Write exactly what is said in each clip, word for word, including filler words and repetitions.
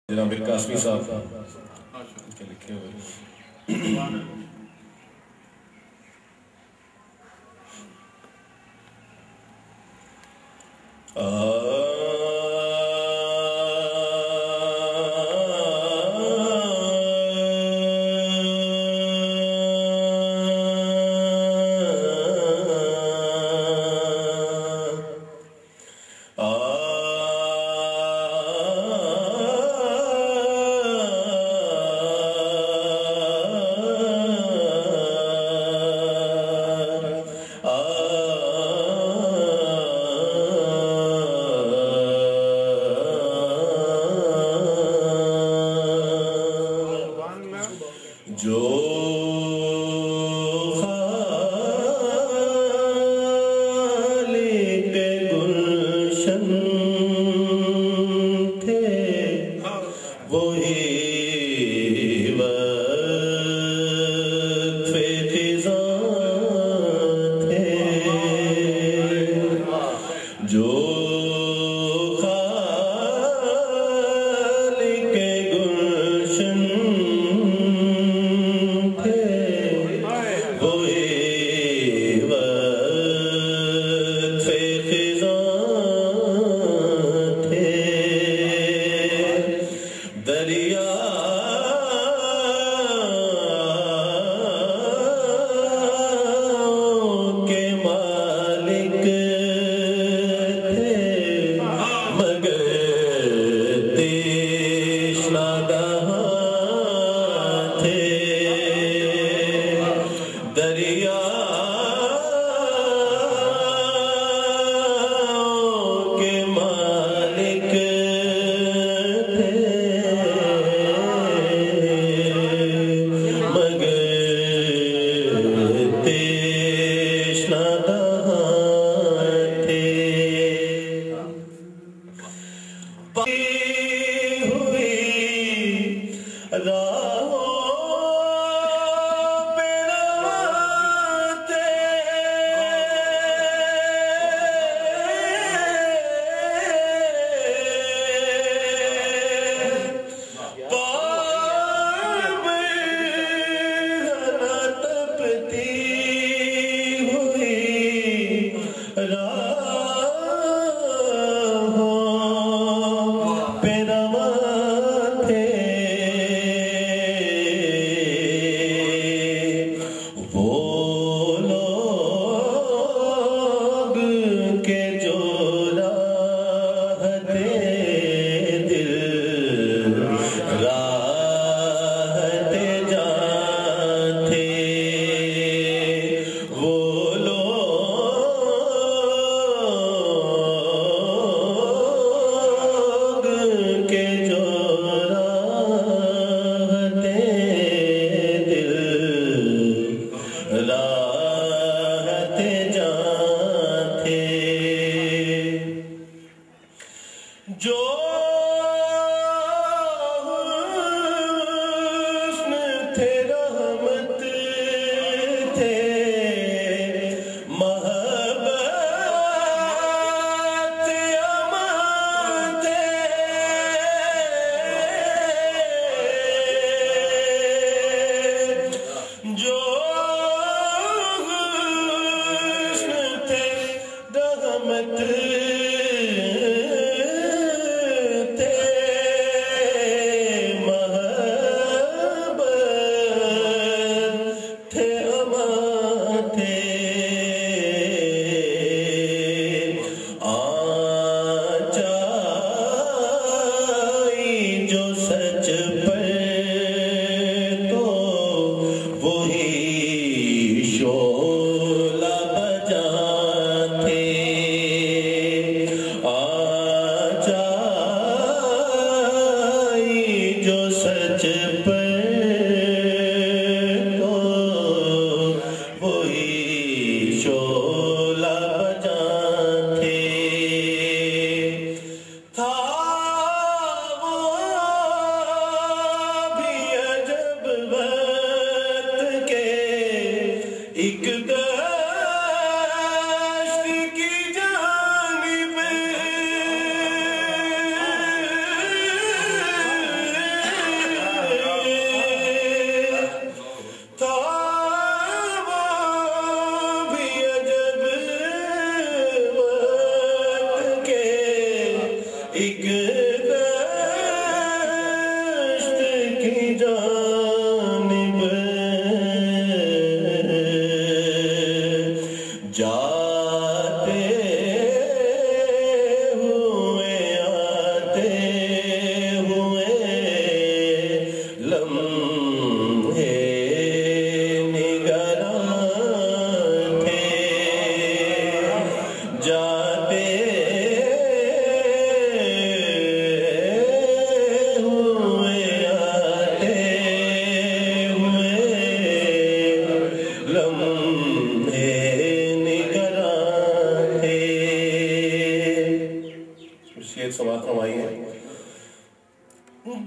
جناب قاسمی صاحب کے لکھے ہوئے جو خالق گلشن تھے وہی وقف خزاں تھے جو دریا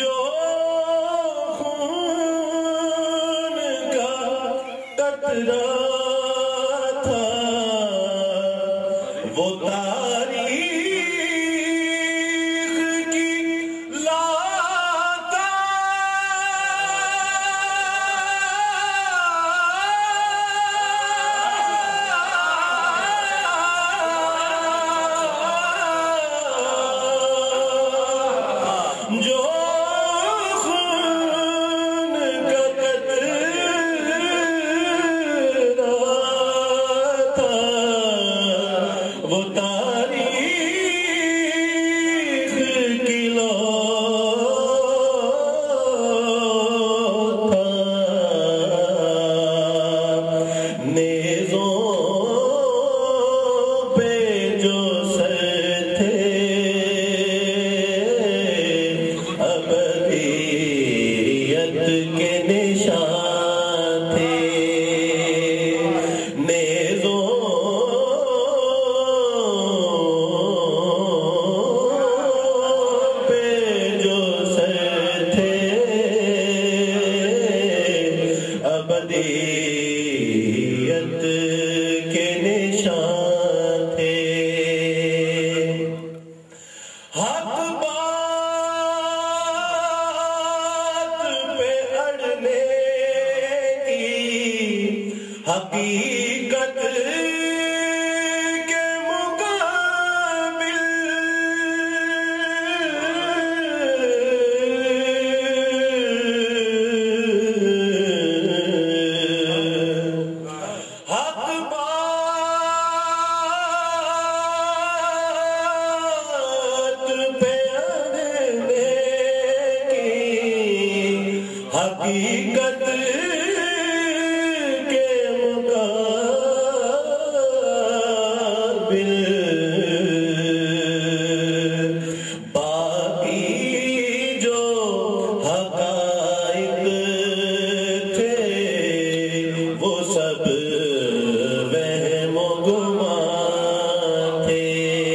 جو خون کا قطرہ تھا وہ تاریخ کی لاتا جو خون کا قطرہ تھا وہ تاریخ کی لو تھا نیزوں پہ جو سر تھے ابدیت کے نشان تھے نیزوں پہ جو سر تھے ابدیت کے نشان تھے حق بات پہ اڑنے کی حقیقت کے مقابل حق بات پہ اڑنے کی حقیقت کے مقابل باقی جو حقائق تھے وہ سب وہم و گمان تھے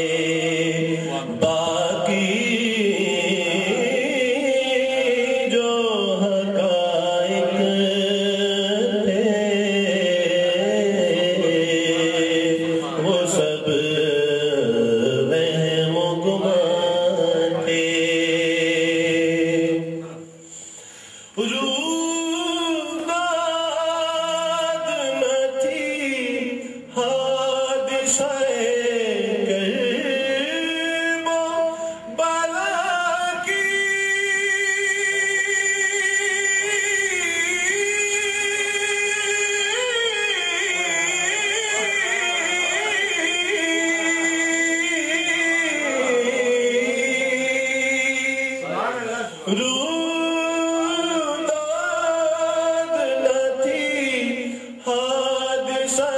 باقی جو حقائق تھے وہ سب وہم و گمان تھے روداد نہ تھی حادثہ کرب و بلا کی روداد نہ تھی حادثہ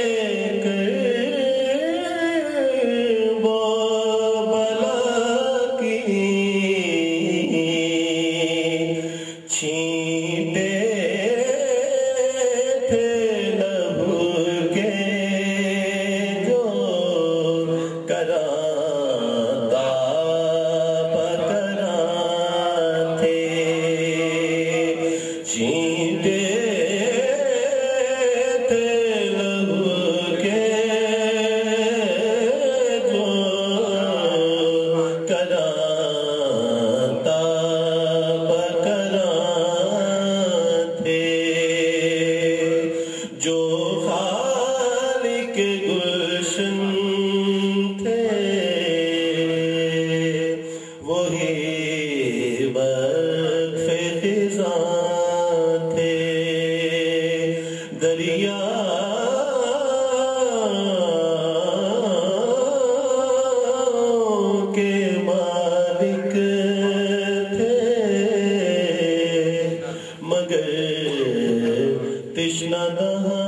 کرب و بلا کی چھینٹے تھے لہو کے جو کراتا پکرا تھے چھینٹے تھے لہو کے جو کراتا پکرا تھے جو خالق گلشن تھے وہی وقف خزاں تھے دریا کے مالک تھے مگر تشنہ نہ